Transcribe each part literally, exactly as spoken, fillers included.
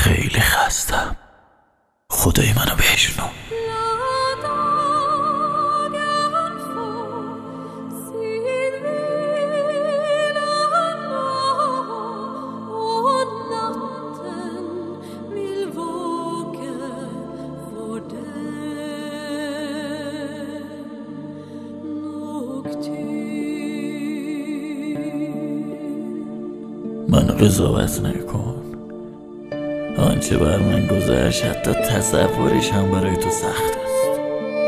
خیلی خستم. خدای منو بشنو. منو قضاوت نکن. آنچه بر من گذشت حتی تصورش هم برای تو سخت است.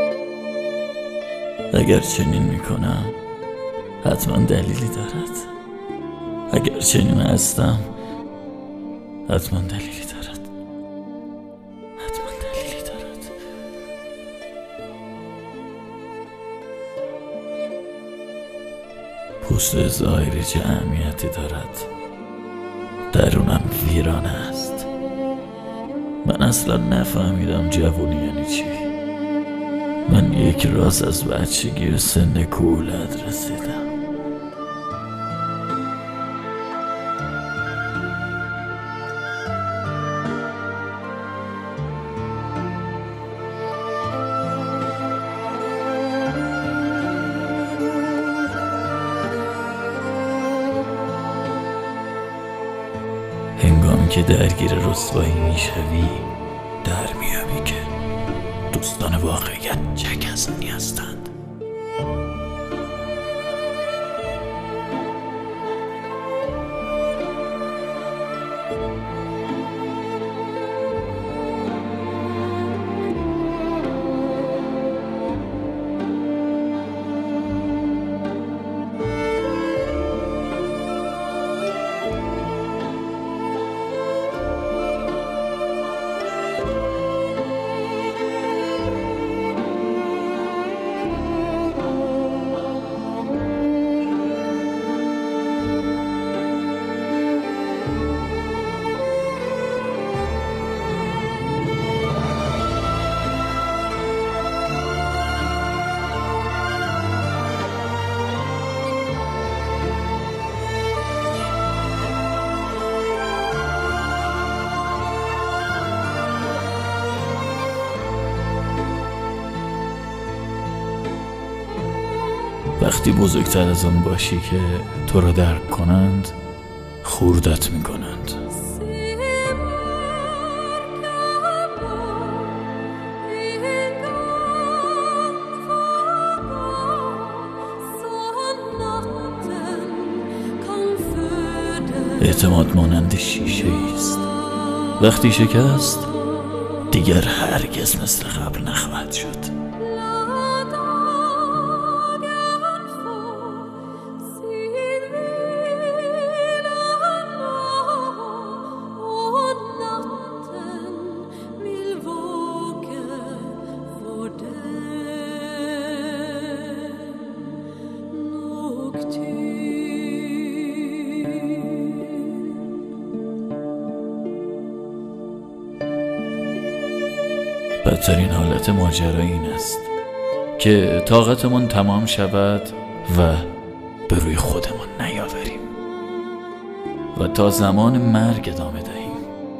اگر چنین میکنم حتما دلیلی دارد. اگر چنین هستم حتما دلیلی دارد. حتما دلیلی دارد. پوست ظاهری چه اهمیتی دارد؟ درونم ویرانه است. من اصلا نفهمیدم جوونی یعنی چی. من یک راز از بچگی و سن کولت رسیدم. هنگامی که درگیر رسوایی میشوی در میابی که دوستان واقعیت چه کسانی هستند. وقتی بزرگتر از آن باشی که تو را درک کنند خوردت می کنند. اعتماد مانند شیشه است. وقتی شکست دیگر هرگز مثل قبل نخواهد شد. بدترین حالت ماجرا این است که طاقتمان تمام شود و به روی خودمان نیاوریم و تا زمان مرگ ادامه دهیم.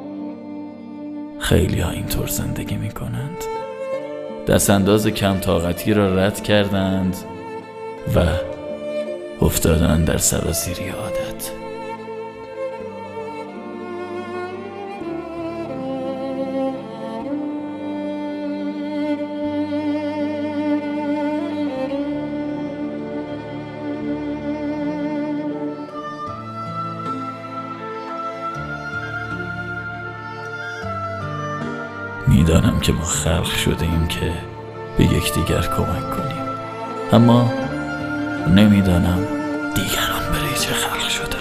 خیلی ها اینطور زندگی می کنند. دست انداز کم طاقتی را رد کردند و افتادند در سراسیری عادت. میدانم که ما خلق شده ایم که به یکدیگر کمک کنیم، اما نمیدانم دیگران برای چه خلق شده.